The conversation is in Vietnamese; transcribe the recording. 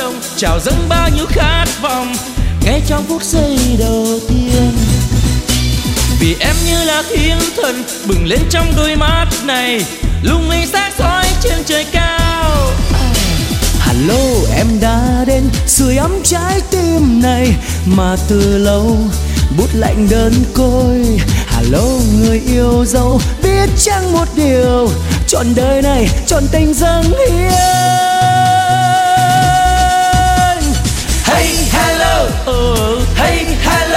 lòng trào dâng bao nhiêu khát vọng ngay trong phút giây đầu tiên. Vì em như là thiên thần bừng lên trong đôi mắt này, lung linh sáng soi trên trời cao. Hello, em đã đến sưởi ấm trái tim này mà từ lâu bút lạnh đơn côi. Hello, người yêu dấu, biết chăng một điều, trọn đời này trọn tình dâng hiến. Hey hello, hey hello.